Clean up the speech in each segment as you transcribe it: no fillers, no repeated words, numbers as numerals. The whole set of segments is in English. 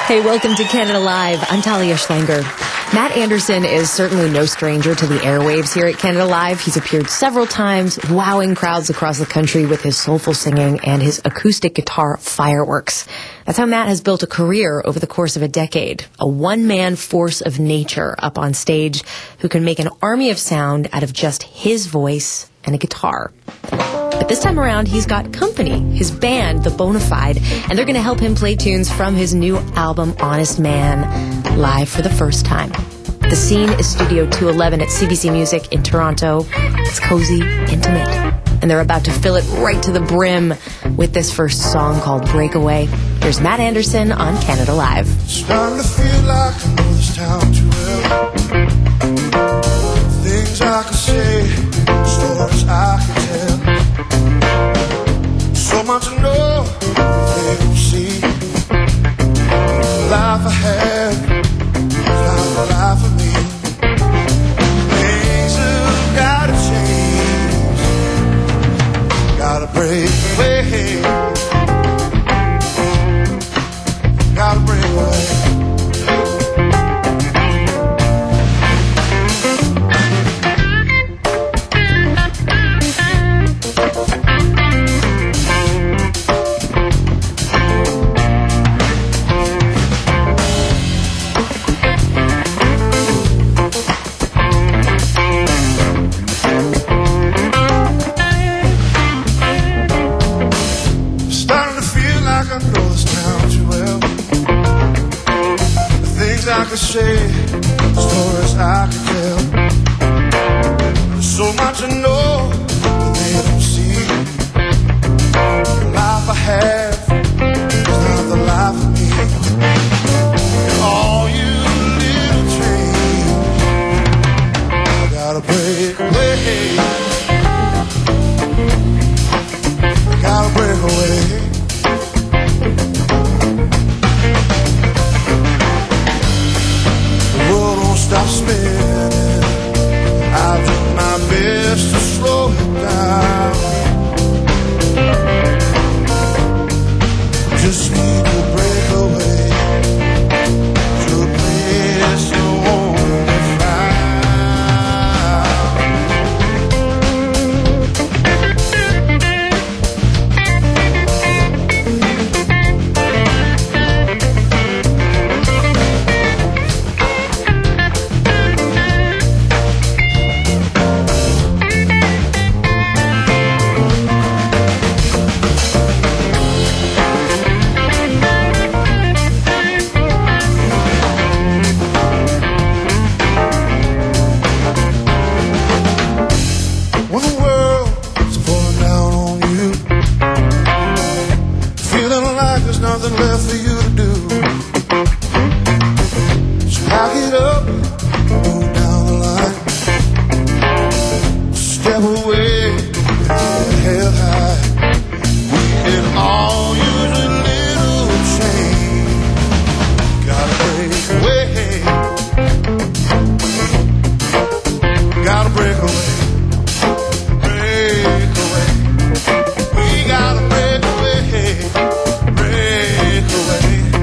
Hey, welcome to Canada Live. I'm Talia Schlanger. Matt Anderson is certainly no stranger to the airwaves here at Canada Live. He's appeared several times, wowing crowds across the country with his soulful singing and his acoustic guitar fireworks. That's how Matt has built a career over the course of a decade. A one-man force of nature up on stage who can make an army of sound out of just his voice and a guitar. But this time around, he's got company, his band, The Bonafide, and they're going to help him play tunes from his new album, Honest Man, live for the first time. The scene is Studio 211 at CBC Music in Toronto. It's cozy, intimate, and they're about to fill it right to the brim with this first song called Breakaway. Here's Matt Anderson on Canada Live. Starting to feel like I know this town too well. Things I could say, stories I could tell. So much to know, they don't see. The life I had, not the life of me. Things have gotta change. Gotta break away. Gotta break away. I could say, stories I could tell. There's so much I know that they don't see. The life I have is not the life of me. And all you little dreams, I gotta break away. I gotta break away. Stop spinning. I'll do my best to slow it down. Just need to break away to a place you won't break away.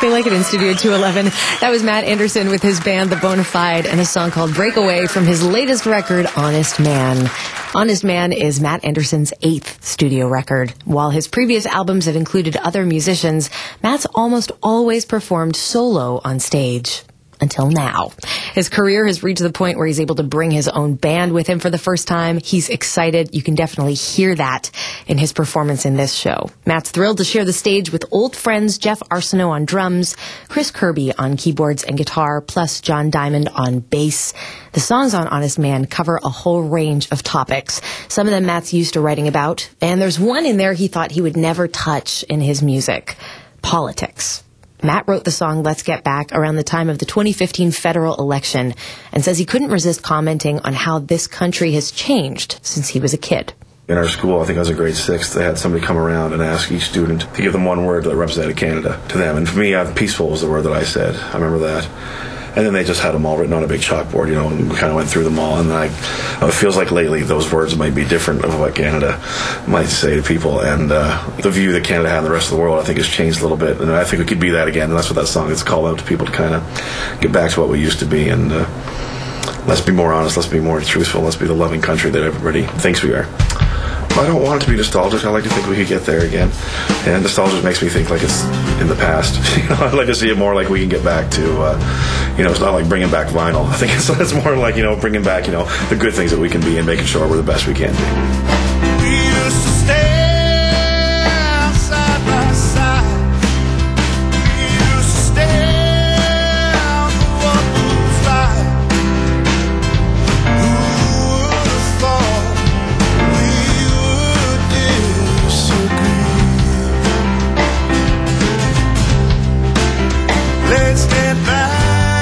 They like it in Studio 211. That was Matt Anderson with his band, The Bonafide, and a song called Breakaway from his latest record, Honest Man. Honest Man is Matt Anderson's 8th studio record. While his previous albums have included other musicians, Matt's almost always performed solo on stage. Until now. His career has reached the point where he's able to bring his own band with him for the first time. He's excited. You can definitely hear that in his performance in this show. Matt's thrilled to share the stage with old friends Jeff Arsenault on drums, Chris Kirby on keyboards and guitar, plus John Diamond on bass. The songs on Honest Man cover a whole range of topics. Some of them Matt's used to writing about, and there's one in there he thought he would never touch in his music: politics. Matt wrote the song Let's Get Back around the time of the 2015 federal election and says he couldn't resist commenting on how this country has changed since he was a kid. In our school, I think I was in grade 6, they had somebody come around and ask each student to give them one word that represented Canada to them. And for me, peaceful was the word that I said. I remember that. And then they just had them all written on a big chalkboard, and we kind of went through them all. And it feels like lately those words might be different of what Canada might say to people. And the view that Canada had in the rest of the world, I think, has changed a little bit. And I think we could be that again. And that's what that song is, called out to people to kind of get back to what we used to be. And let's be more honest, let's be more truthful, let's be the loving country that everybody thinks we are. I don't want it to be nostalgic. I like to think we could get there again. And nostalgia makes me think like it's in the past. I'd like to see it more like we can get back to, it's not like bringing back vinyl. I think it's more like, bringing back, the good things that we can be and making sure we're the best we can be. We used to stare side by side. We used to stare for what was right. Who would have thought we would disagree? Let's get back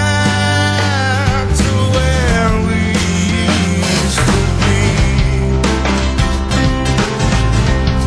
to where we used to be.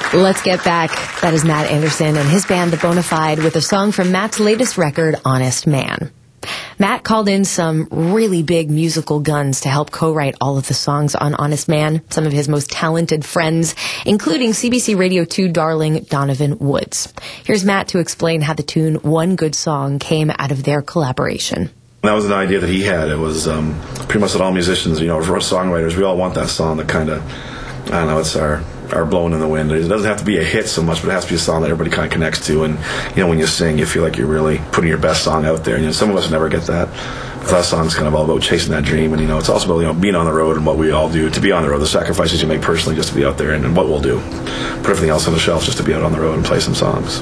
Let's get back. That is Matt Anderson and his band, The Bonafide, with a song from Matt's latest record, Honest Man. Matt called in some really big musical guns to help co-write all of the songs on Honest Man, some of his most talented friends, including CBC Radio 2 darling Donovan Woods. Here's Matt to explain how the tune One Good Song came out of their collaboration. That was an idea that he had. It was pretty much that all musicians, for us songwriters, we all want that song that kind of, I don't know, it's our blowing in the wind. It doesn't have to be a hit so much, but it has to be a song that everybody kind of connects to. And, when you sing, you feel like you're really putting your best song out there. And, some of us never get that. But that song's kind of all about chasing that dream. And, it's also about, being on the road and what we all do to be on the road, the sacrifices you make personally just to be out there and what we'll do. Put everything else on the shelf just to be out on the road and play some songs.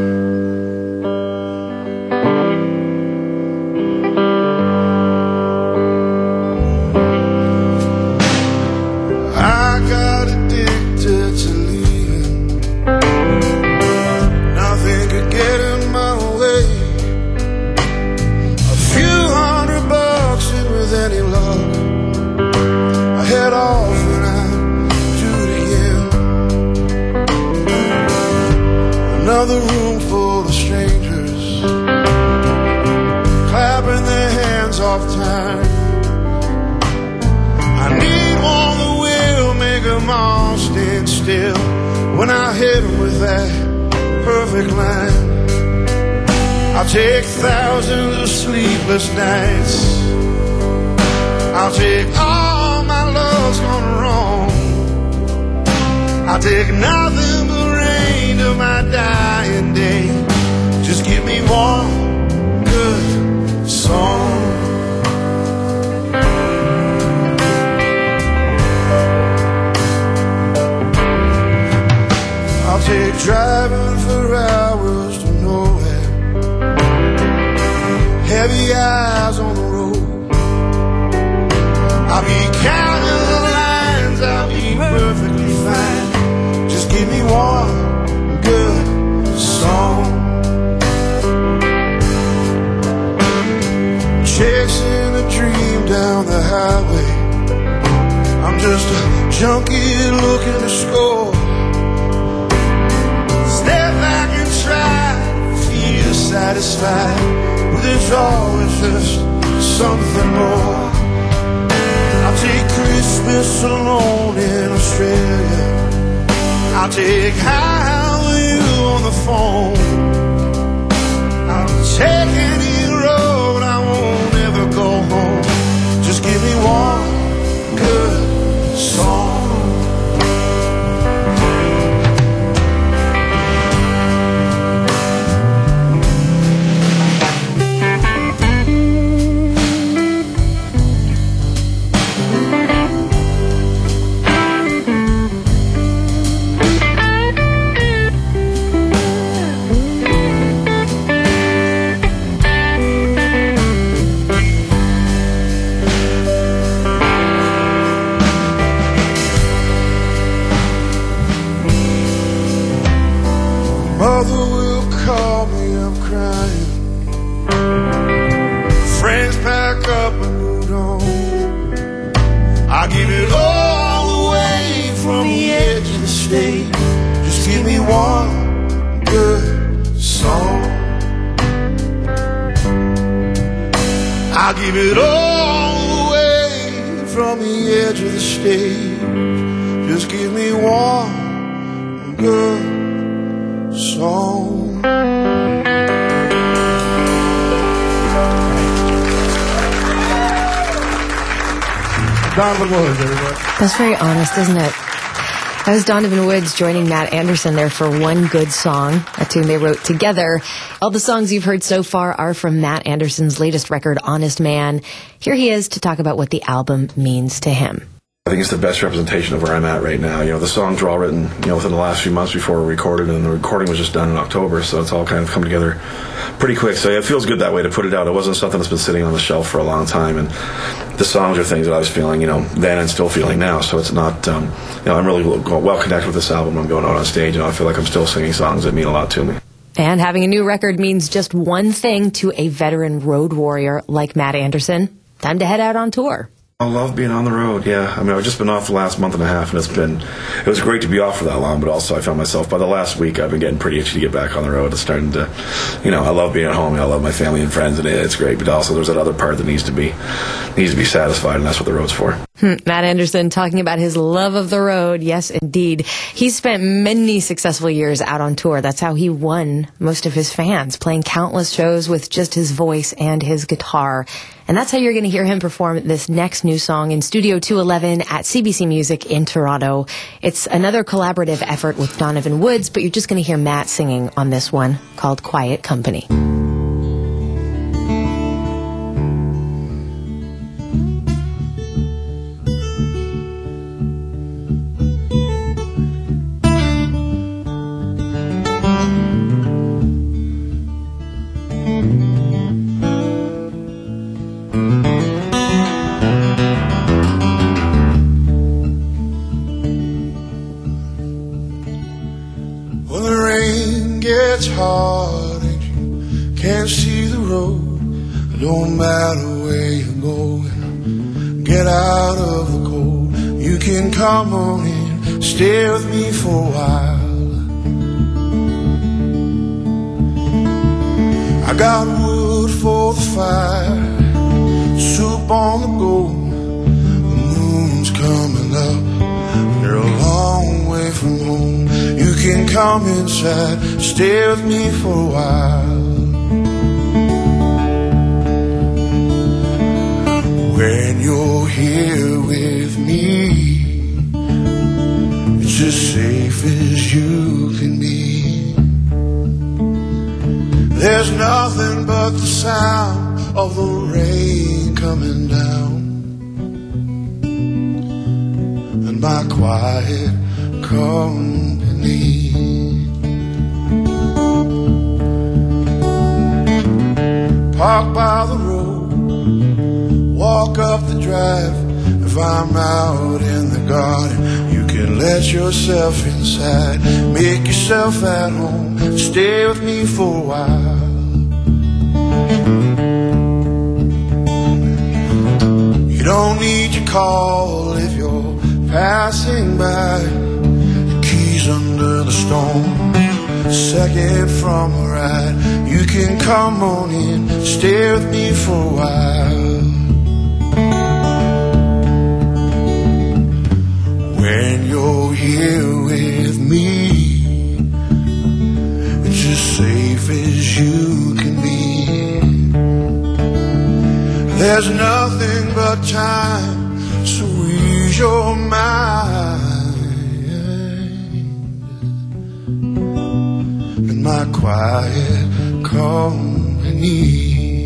Another room full of strangers clapping their hands off time. I need one that will make them all stand still when I hit them with that perfect line. I'll take thousands of sleepless nights. I'll take all my love's gone wrong. I'll take nothing but rain to my dying day. Just give me one good song. I'll take driving for hours to nowhere, heavy eyes on the road. I'll be counting the lines, I'll be perfectly fine. Just give me one good song. Chasing a dream down the highway. I'm just a junkie looking to score. Step back and try to feel satisfied, but there's always just something more. I'll take Christmas alone in Australia. I'll take High with you on the phone. I'll take any road, I won't ever go home. Just give me one good song. Mother will call me, I'm crying. Friends pack up and moved on. I give it all away from the edge of the state. Just give me one good song. I give it all away from the edge of the stage. Just give me one good song. Donovan Woods, everybody. That's very honest, isn't it? That was Donovan Woods joining Matt Anderson there for One Good Song, a tune they wrote together. All the songs you've heard so far are from Matt Anderson's latest record, Honest Man. Here he is to talk about what the album means to him. I think it's the best representation of where I'm at right now. The songs were all written, within the last few months before we recorded, and the recording was just done in October, so it's all kind of come together pretty quick. So it feels good that way to put it out. It wasn't something that's been sitting on the shelf for a long time, and the songs are things that I was feeling, then and still feeling now. So it's not, I'm really well connected with this album. I'm going out on stage, and I feel like I'm still singing songs that mean a lot to me. And having a new record means just one thing to a veteran road warrior like Matt Anderson. Time to head out on tour. I love being on the road, yeah. I mean, I've just been off the last month and a half, and it was great to be off for that long, but also I found myself, by the last week, I've been getting pretty itchy to get back on the road. It's starting to, I love being at home, I love my family and friends, and it's great, but also there's that other part that needs to be satisfied, and that's what the road's for. Matt Anderson talking about his love of the road. Yes, indeed. He's spent many successful years out on tour. That's how he won most of his fans, playing countless shows with just his voice and his guitar. And that's how you're going to hear him perform this next new song in Studio 211 at CBC Music in Toronto. It's another collaborative effort with Donovan Woods, but you're just going to hear Matt singing on this one called Quiet Company. When the rain gets hard and you can't see the road, it don't matter where you're going, get out of the cold. You can come on in, stay with me for a while. I got wood for the fire, soup on the go. The moon's coming up, you're a long way from home. You can come inside, stay with me for a while. When you're here with me, it's as safe as you can be. There's nothing but the sound of the rain coming down, and my quiet company. Park by the road, walk up the drive. If I'm out in the garden, you can let yourself inside, make yourself at home, stay with me for a while. You don't need to call if you're passing by. The keys under the stone, second from a ride. You can come on in, stay with me for a while. When you're here with me, it's as safe as you can be. There's nothing but time, so ease your mind. In my quiet company.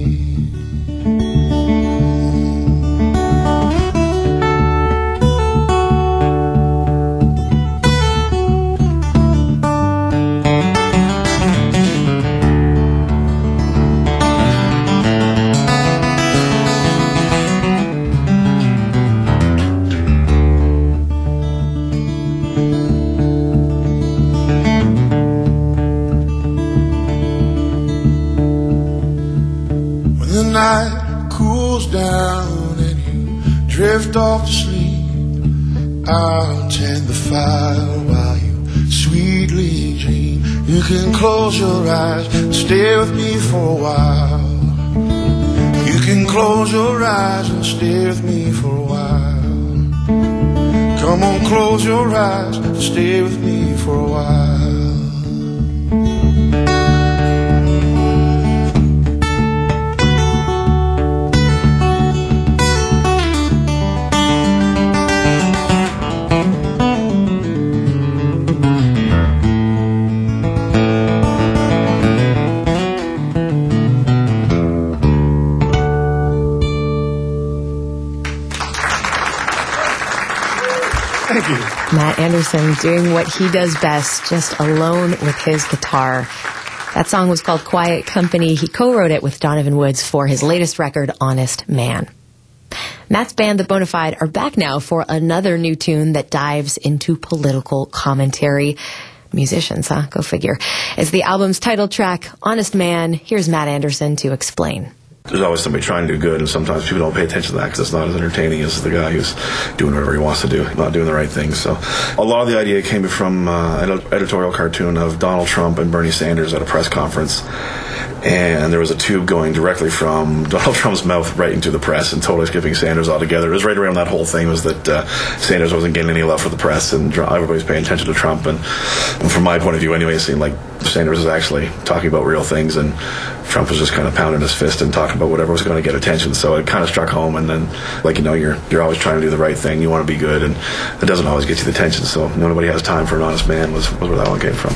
The night cools down and you drift off to sleep, I'll tend the fire while you sweetly dream. You can close your eyes and stay with me for a while. You can close your eyes and stay with me for a while. Come on, close your eyes and stay with me for a while. Thank you. Matt Anderson doing what he does best, just alone with his guitar. That song was called Quiet Company. He co-wrote it with Donovan Woods for his latest record, Honest Man. Matt's band, The Bonafide, are back now for another new tune that dives into political commentary. Musicians, huh? Go figure. It's the album's title track, Honest Man. Here's Matt Anderson to explain. there's always somebody trying to do good, and sometimes people don't pay attention to that because it's not as entertaining as the guy who's doing whatever he wants to do, not doing the right thing. So a lot of the idea came from an editorial cartoon of Donald Trump and Bernie Sanders at a press conference. And there was a tube going directly from Donald Trump's mouth right into the press and totally skipping Sanders altogether. It was right around that whole thing was that Sanders wasn't getting any love for the press and everybody's paying attention to Trump. And from my point of view anyway, it seemed like Sanders was actually talking about real things and Trump was just kind of pounding his fist and talking about whatever was going to get attention. So it kind of struck home. And then, like, you know, you're always trying to do the right thing. You want to be good, and it doesn't always get you the attention. So nobody has time for an honest man was where that one came from.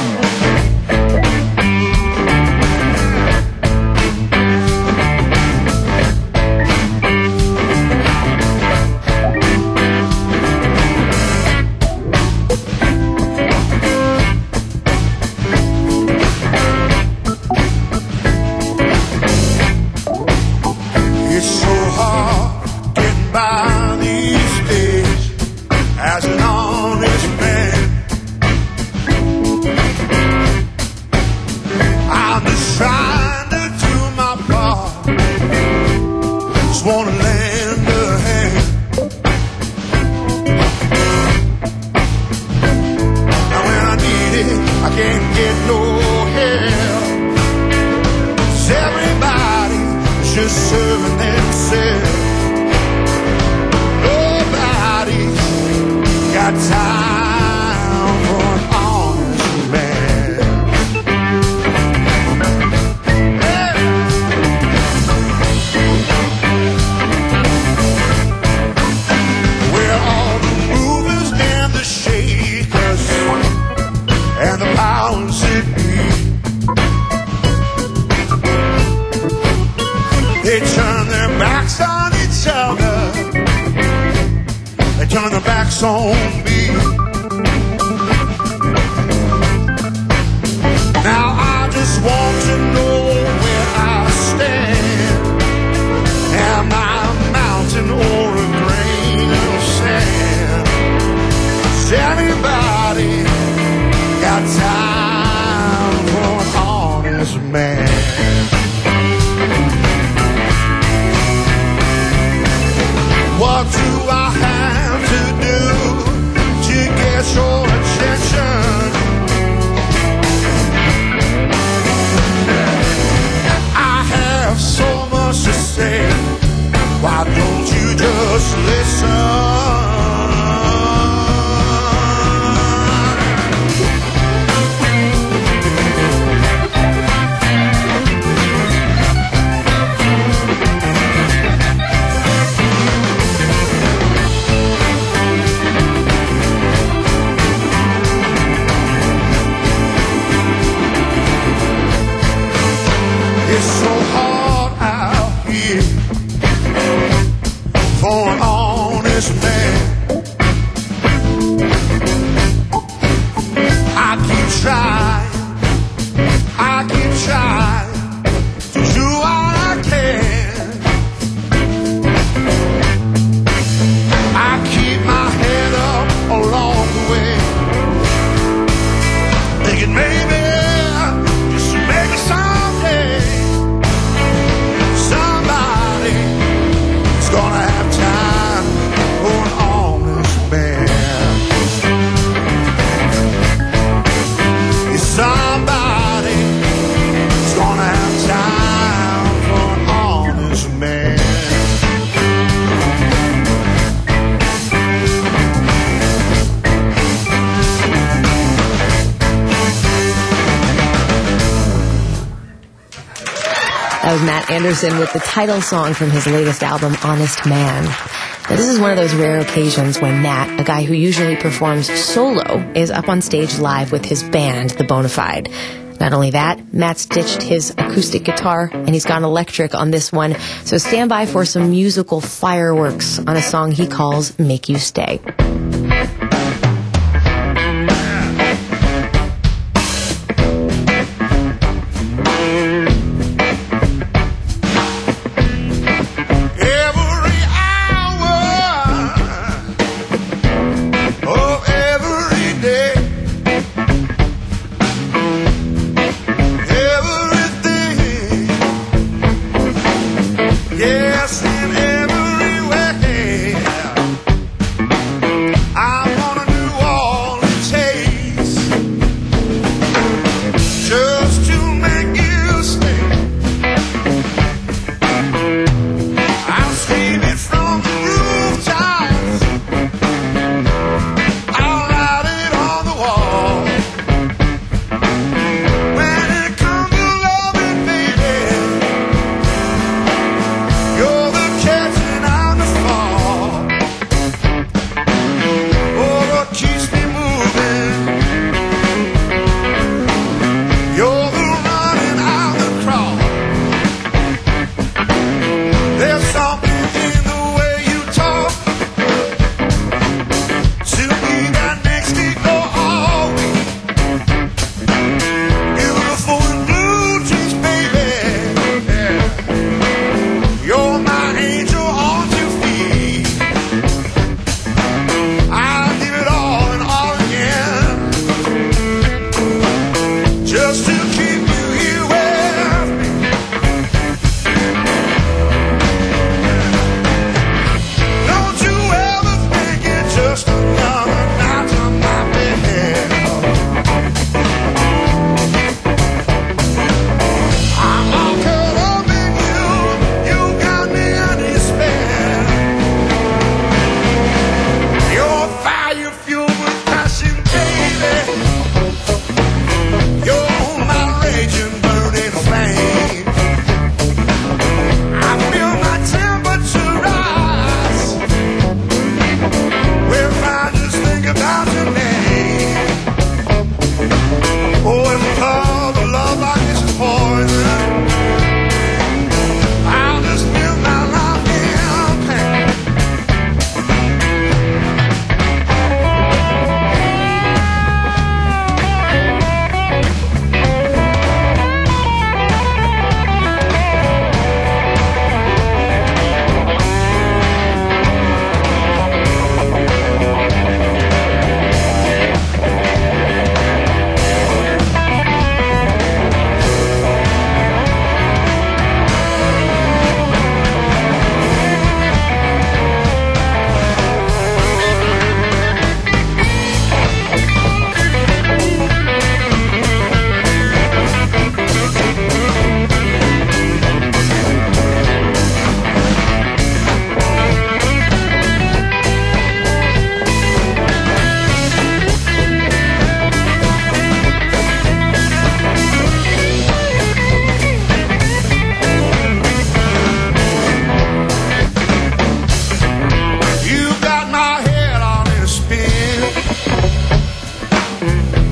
That was Matt Anderson with the title song from his latest album, Honest Man. Now, this is one of those rare occasions when Matt, a guy who usually performs solo, is up on stage live with his band, The Bonafide. Not only that, Matt's ditched his acoustic guitar and he's gone electric on this one. So stand by for some musical fireworks on a song he calls Make You Stay.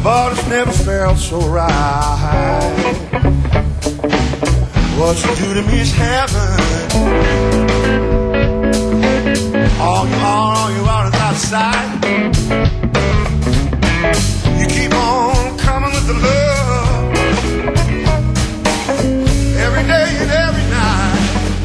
but it's never felt so right. What you do to me is heaven. All you are is outside. You keep on coming with the love every day and every night.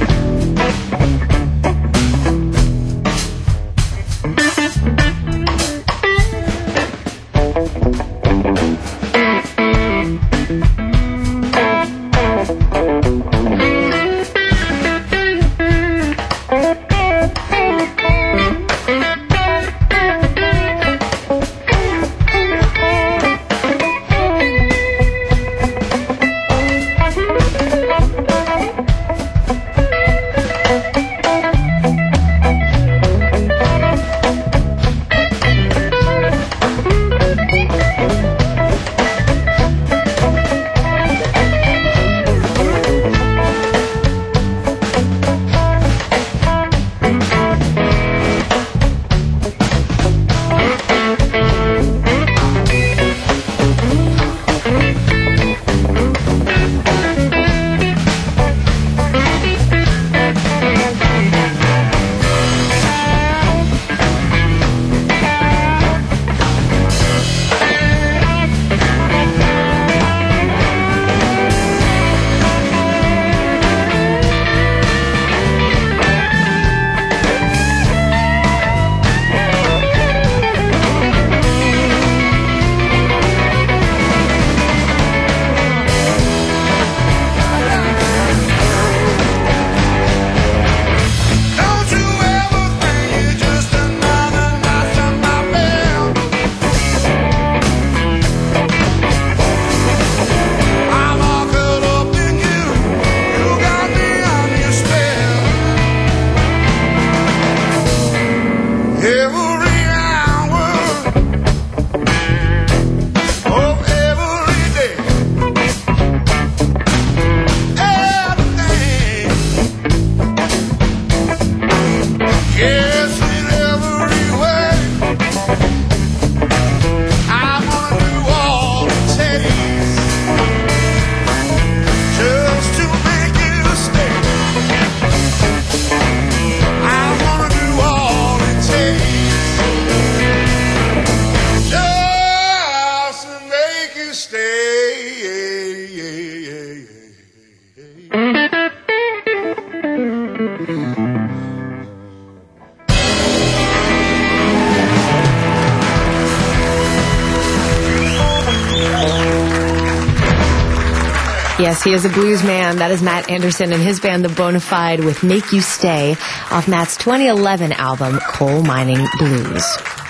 Yes, he is a blues man. That is Matt Anderson and his band, The Bonafide, with Make You Stay off Matt's 2011 album, Coal Mining Blues.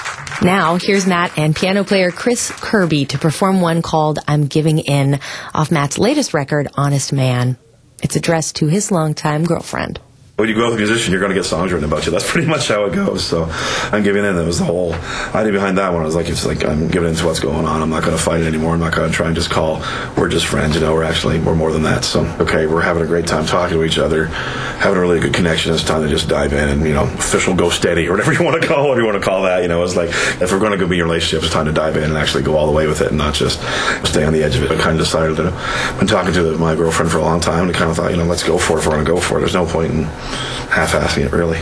Now, here's Matt and piano player Chris Kirby to perform one called I'm Giving In off Matt's latest record, Honest Man. It's addressed to his longtime girlfriend. When you go with a musician, you're going to get songs written about you. That's pretty much how it goes. So I'm giving in. That was the whole idea behind that one. I was like, it's like, I'm giving in to what's going on. I'm not going to fight it anymore. I'm not going to try and just call. We're just friends, you know. We're more than that. So, okay, we're having a great time talking to each other, having a really good connection. It's time to just dive in and, you know, official go steady or whatever you want to call that. You know, it's like, if we're going to go be in a relationship, it's time to dive in and actually go all the way with it and not just stay on the edge of it. I kind of decided that I've been talking to my girlfriend for a long time and kind of thought, you know, let's go for it if we're going to go for it. There's no point in half-assing it, really.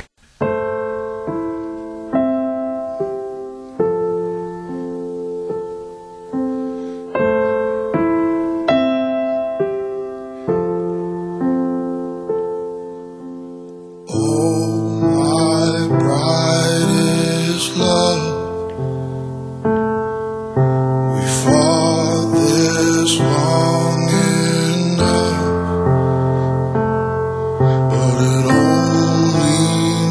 But it only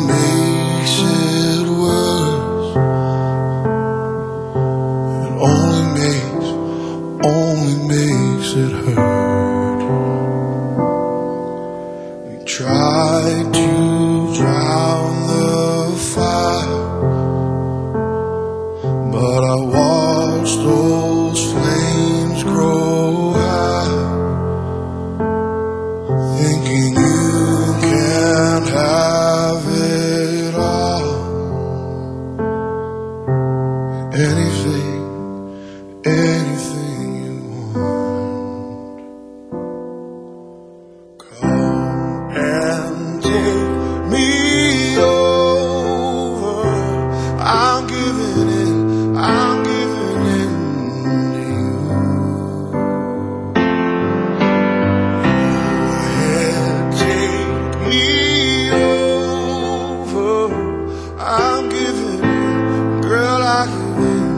anything you want. Come and take me over. I'm giving in, I'm giving in to you. Go ahead, take me over. I'm giving in, girl, I give in.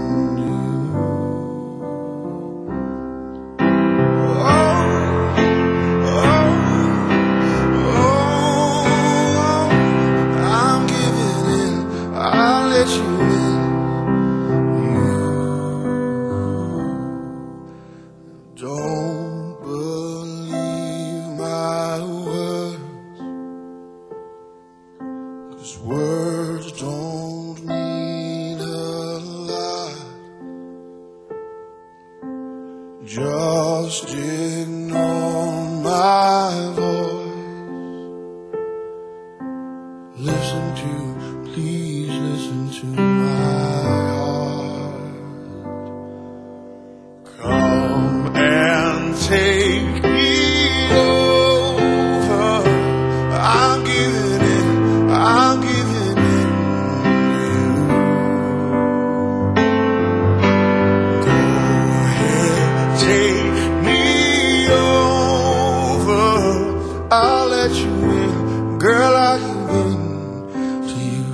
Don't believe my words, 'cause words don't mean a lot. Just ignore my voice. Listen to, please listen to my heart. Come and take me over. I'm giving in, I'm giving in to you. Go ahead, take me over. I'll let you in, girl, I give in to you.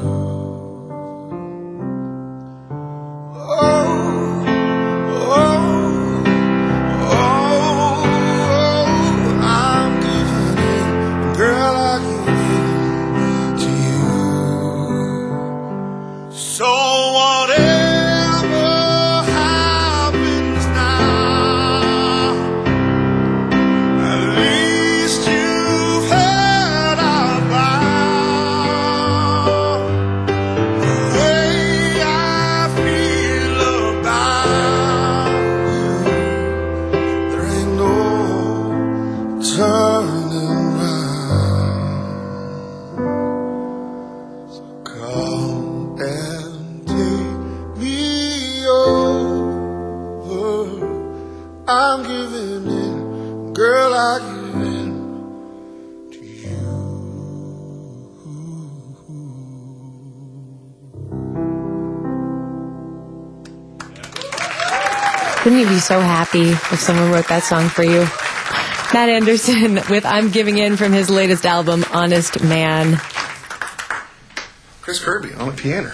So whatever happens now, at least you've heard out loud the way I feel about you. There ain't no turning round. So come and take me over. I'm giving in, girl, I give in to you. Wouldn't you be so happy if someone wrote that song for you? Matt Anderson with I'm Giving In from his latest album, Honest Man. Chris Kirby on the piano.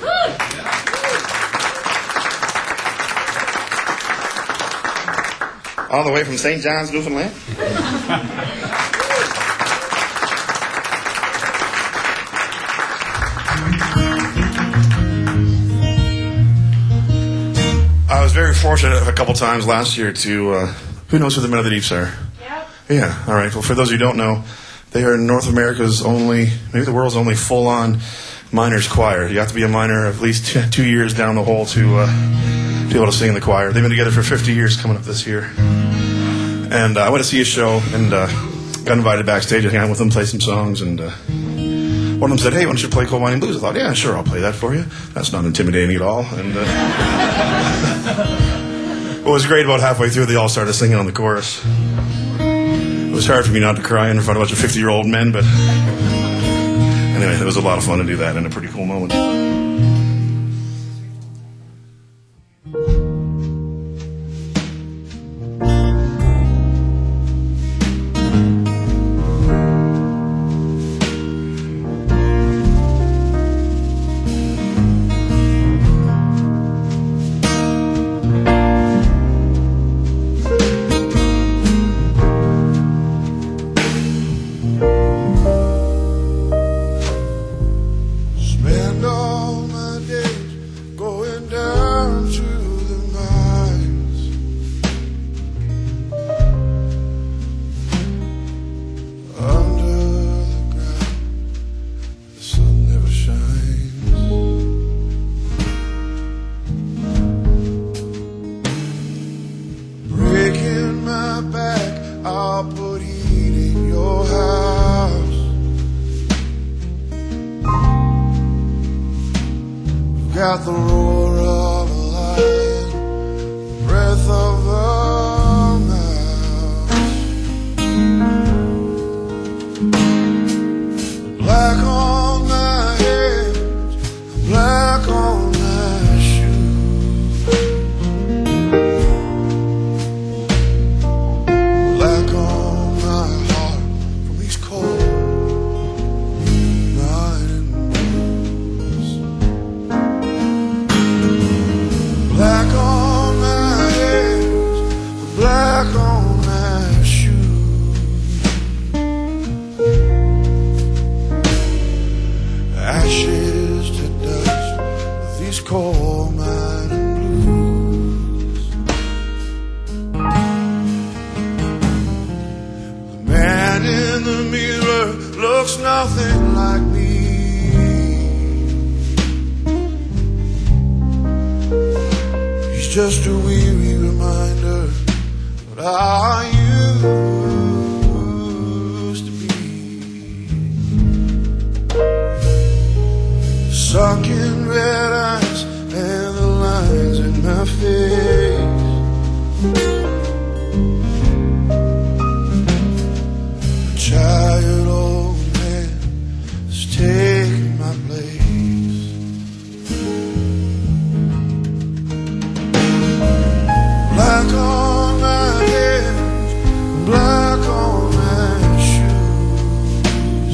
All the way from St. John's, Newfoundland. I was very fortunate a couple times last year to, who knows who the Men of the Deeps are? Yep. Yeah, all right. Well, for those who don't know, they are North America's only, maybe the world's only full-on minors choir. You have to be a minor at least 2 years down the hole to be able to sing in the choir. They've been together for 50 years coming up this year. And I went to see a show and got invited backstage to hang out with them, play some songs, and one of them said, "Hey, why don't you play Coal Mining Blues?" I thought, "Yeah, sure, I'll play that for you." That's not intimidating at all. And what was great, about halfway through, they all started singing on the chorus. It was hard for me not to cry in front of a bunch of 50-year-old men, but anyway, it was a lot of fun to do that and a pretty cool moment. Spend all just a weary reminder of what I used to be. Sunken red eyes and the lines in my face. A tired old man is taking my place. Black on my hands, black on my shoes.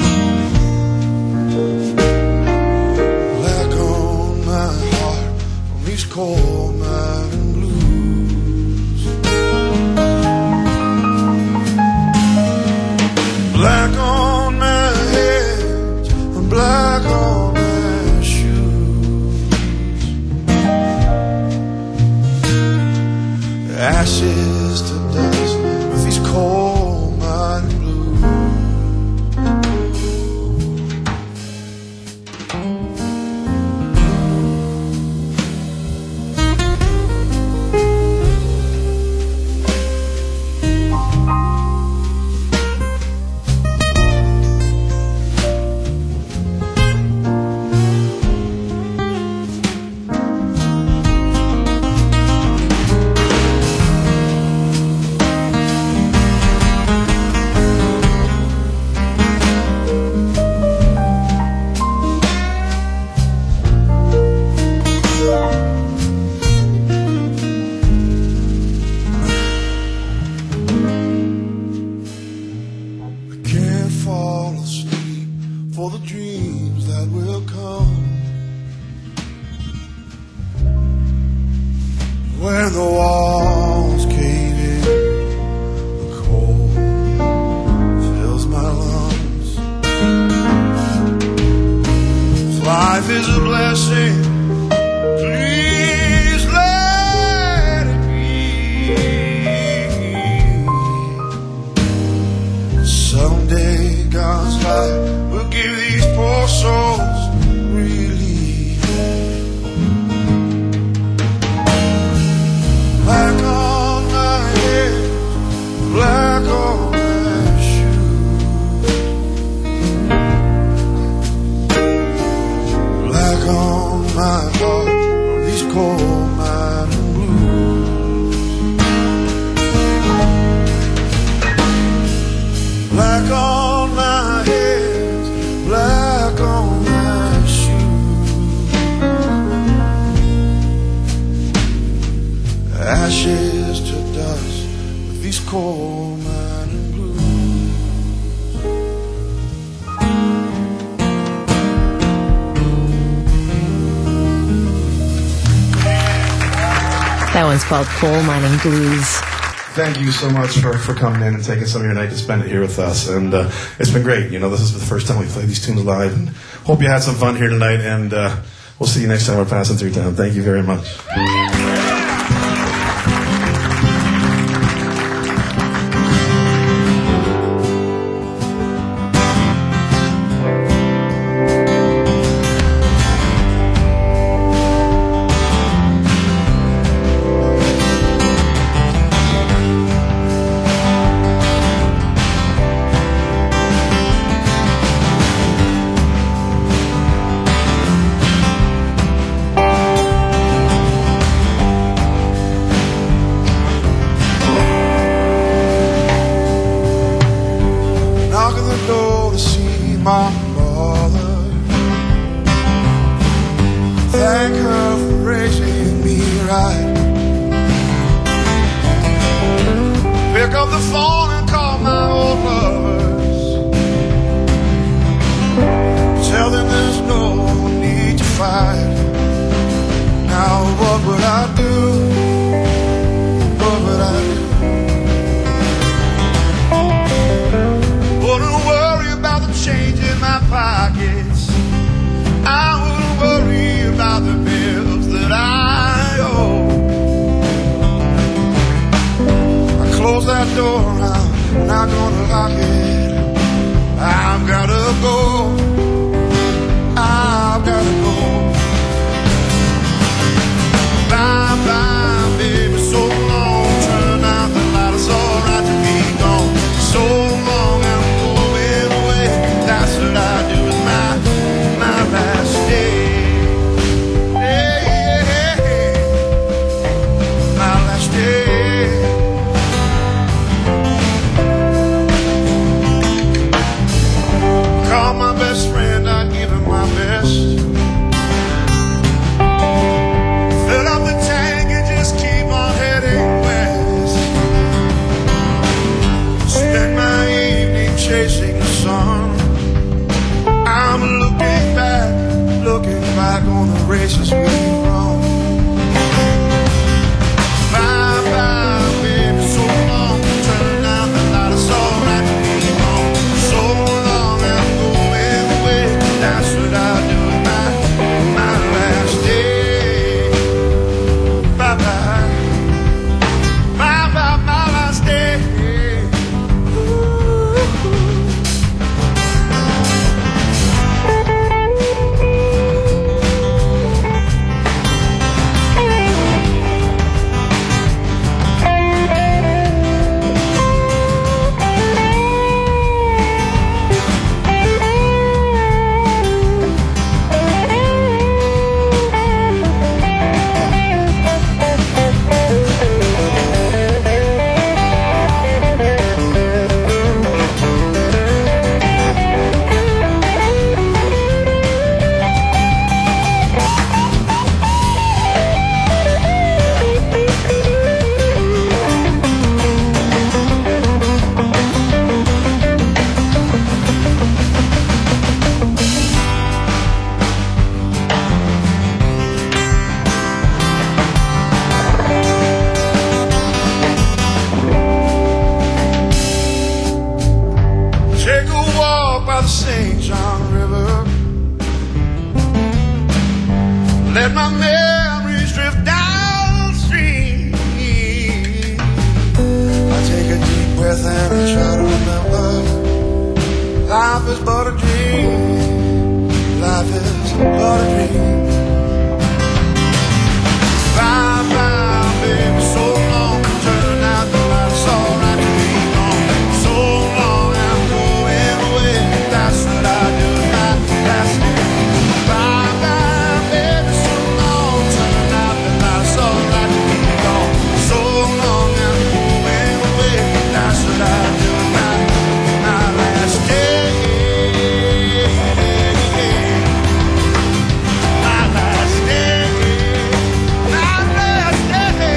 Black on my heart from these coal mining blues. Black on my hands and black on my shoes. Ashes to dust with these coal mining blues. For the dreams that will come when the walls cave in, the cold fills my lungs. If life is a blessing, please let it be. Someday God's light will give these poor souls relief. Black on my head, black on my shoes. Black on my heart from these coal mining blues. Black on my head, black on my shoes. Ashes to dust with these coal mining blues. That one's called Coal Mining Blues. Thank you so much for coming in and taking some of your night to spend it here with us. And it's been great. You know, this is the first time we played these tunes live. And hope you had some fun here tonight. And we'll see you next time we're passing through town. Thank you very much. My mother, thank her for raising me right. Pick up the phone and call my old lovers. Tell them there's no need to fight. Now what would I do? What would I do? Wouldn't worry about the change in my pockets. I wouldn't worry about the bills that I owe. I close that door, I'm not gonna lock it. I've gotta go. I've gotta go. Bye bye. is but a dream. Life is but a dream. Bye bye, baby, so long. Turn out the lights, alright to be gone. So long, I'm going away. That's what I do now. That's it. Bye bye, baby, so long. Turn out the lights, alright to be gone. So long, I'm going away. That's what I do now. My last day. My last day. My last day.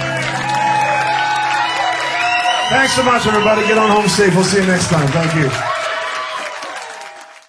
Thanks so much, everybody. Get on home safe. We'll see you next time. Thank you.